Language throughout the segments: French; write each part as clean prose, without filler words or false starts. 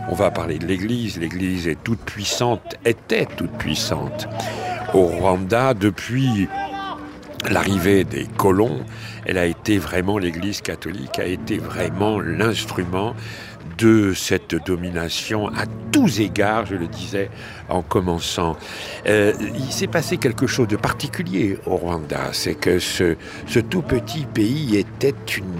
On va parler de l'Église. L'Église est toute puissante, était toute puissante au Rwanda depuis l'arrivée des colons. Elle a été vraiment, l'Église catholique a été vraiment l'instrument de cette domination à tous égards, je le disais en commençant. Il s'est passé quelque chose de particulier au Rwanda, c'est que ce tout petit pays était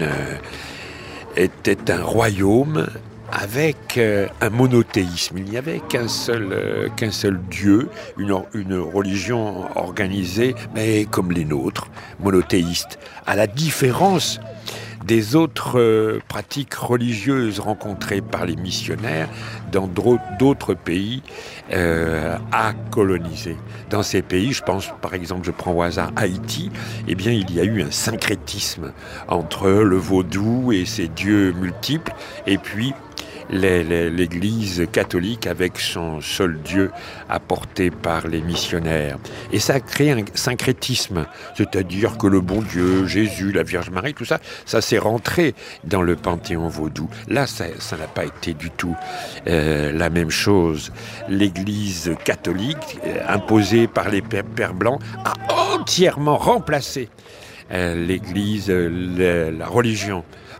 un royaume avec un monothéisme. Il n'y avait qu'un seul Dieu, une religion organisée, mais comme les nôtres, monothéiste. À la différence des autres pratiques religieuses rencontrées par les missionnaires dans d'autres pays à coloniser. Dans ces pays, je pense par exemple, je prends au hasard Haïti, eh bien il y a eu un syncrétisme entre le vaudou et ses dieux multiples, et puis l'Église catholique avec son seul Dieu apporté par les missionnaires. Et ça a créé un syncrétisme, c'est-à-dire que le bon Dieu, Jésus, la Vierge Marie, tout ça, ça s'est rentré dans le panthéon vaudou. Là, ça n'a pas été du tout la même chose. L'Église catholique, imposée par les pères blancs, a entièrement remplacé l'Église, la religion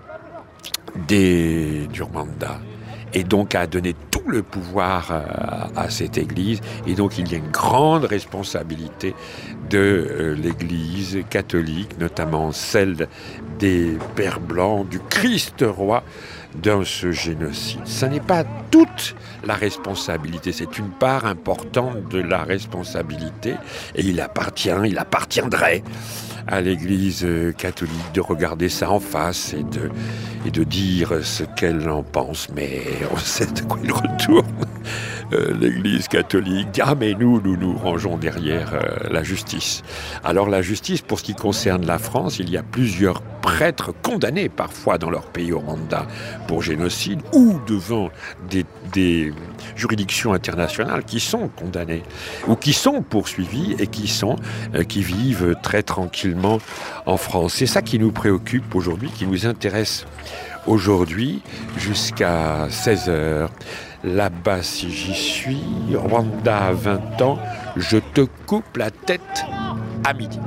du Rwanda, et donc a donné tout le pouvoir à cette Église. Et donc il y a une grande responsabilité de l'Église catholique, notamment celle des Pères Blancs, du Christ roi, dans ce génocide. Ce n'est pas toute la responsabilité, c'est une part importante de la responsabilité, et il appartiendrait à l'Église catholique de regarder ça en face et de dire ce qu'elle en pense. Mais on sait de quoi il retourne. L'Église catholique dit « Ah, mais nous rangeons derrière la justice ». Alors la justice, pour ce qui concerne la France, il y a plusieurs prêtres condamnés parfois dans leur pays au Rwanda pour génocide, ou devant des juridictions internationales qui sont condamnés ou qui sont poursuivis et qui vivent très tranquillement en France. C'est ça qui nous préoccupe aujourd'hui, qui nous intéresse aujourd'hui jusqu'à 16h. Là-bas, si j'y suis, Rwanda à 20 ans, je te coupe la tête à midi.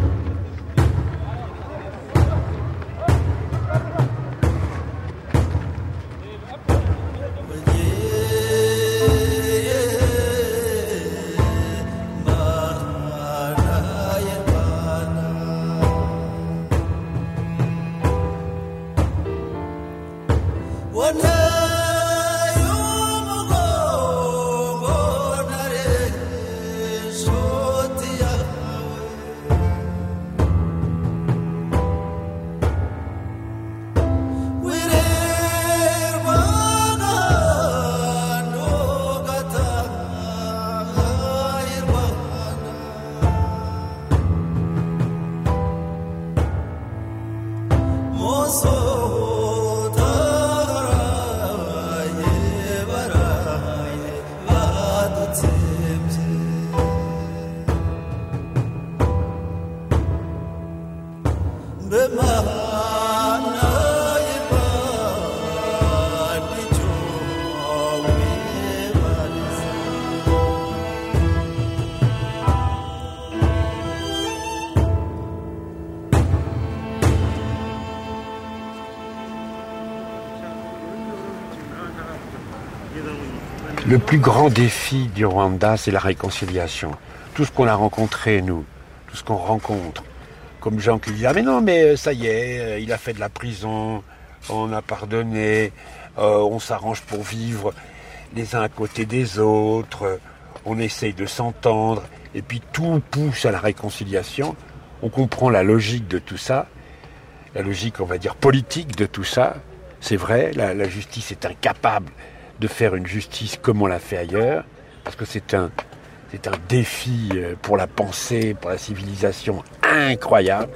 Le plus grand défi du Rwanda, c'est la réconciliation. Tout ce qu'on a rencontré, nous, tout ce qu'on rencontre, comme gens qui disent « Ah mais non, mais ça y est, il a fait de la prison, on a pardonné, on s'arrange pour vivre les uns à côté des autres, on essaye de s'entendre, et puis tout pousse à la réconciliation. » On comprend la logique de tout ça, la logique, on va dire, politique de tout ça. C'est vrai, la justice est incapable de faire une justice comme on l'a fait ailleurs, parce que c'est un défi pour la pensée, pour la civilisation incroyable.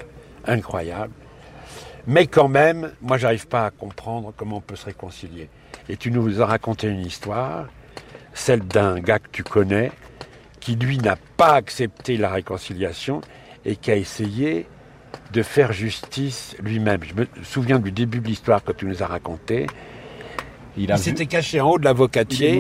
Mais quand même, moi j'arrive pas à comprendre comment on peut se réconcilier. Et tu nous as raconté une histoire, celle d'un gars que tu connais, qui lui n'a pas accepté la réconciliation et qui a essayé de faire justice lui-même. Je me souviens du début de l'histoire que tu nous as racontée. Il s'était caché en haut de l'avocatier.